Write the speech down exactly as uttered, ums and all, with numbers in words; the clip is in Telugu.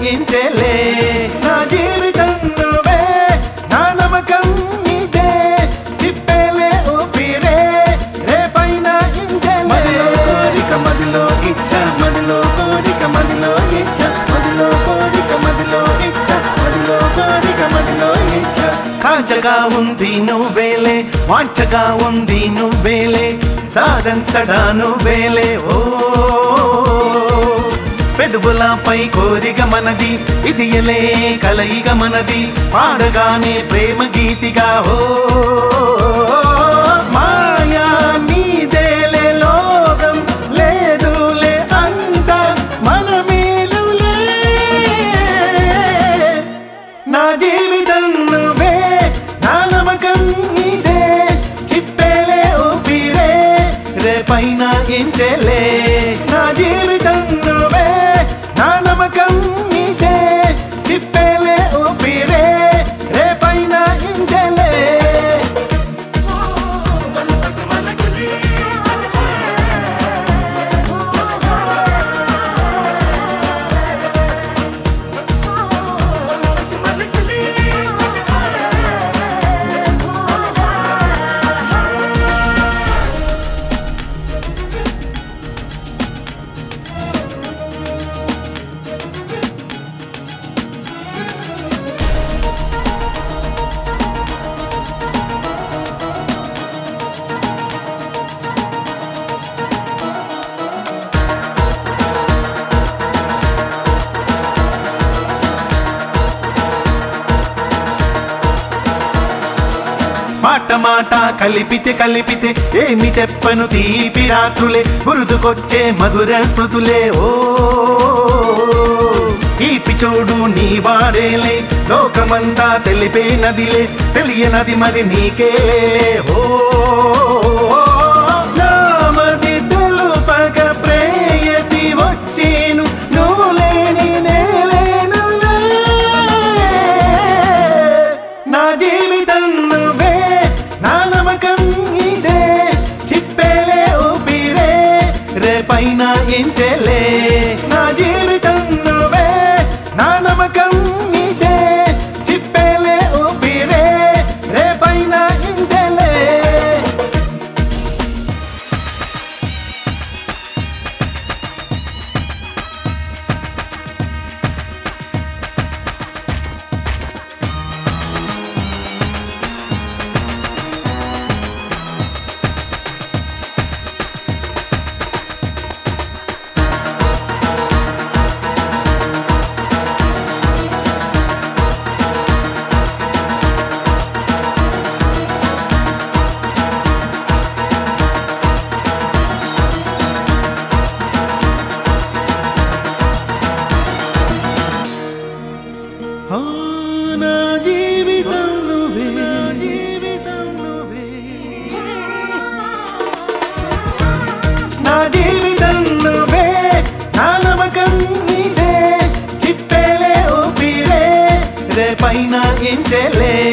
ఇంతేలే నా జీవితం నువ్వే నా నమ్మకం నీదే తిప్పేలే ఊపిరే రేపైన ఇంతేలే మదిలో కోరిక మదిలో ఇచ్చ మదిలో కోరిక మదిలో ఇచ్చ మదిలో కోరిక మదిలో ఇచ్చ మదిలో కోరిక మదిలో ఇచ్చ కాంచగా ఉంది నువ్వేలే వాంచగా ఉంది నువ్వేలే సారంతడా నువ్వేలే ఓ పెదవులపై కోరిక మనది ఇది ఎలే కలయిక మనది పాడగానే ప్రేమ గీతిగా ఓ మాయా నీదేలే లోకం లేదులే అంత మనమేలులే నా జీవితం నువ్వే నా నమ్మకం నీదే చిప్పేలే ఊపిరే రేపైన ఇంతేలే నా జీవితం నువ్వే నా నమ్మకం నీదే తిప్పేలే ఊపిరే రేపైన ఇంతేలే మాట మాట కలిపితే కలిపితే ఏమి చెప్పను తీపి రాత్రులే గుర్తుకొచ్చే మధుర స్మృతులే ఓ ఈ పిచోడు నీ వాడేలే లోకమంతా తెలిపే నదిలే తెలియనది మరి నీకేలే ఓ నామది తెలుపక ప్రేయసి వచ్చేను నువ్వు లేని నేలేనులే నా జీవితం నువ్వే నా నమ్మకం నీదే చిప్పేలే ఊపిరే రేపైన ఇంతేలే నా జీవితం నువ్వే నా నమ్మకం నీదే చిప్పేలే ఊపిరే రేపైన ఇంతేలే నా జీవితం నువ్వే జీవితం నువ్వే నా జీవితం నువ్వే నా నమ్మకం నీదే చిప్పేలే ఊపిరే రేపైన ఇంతేలే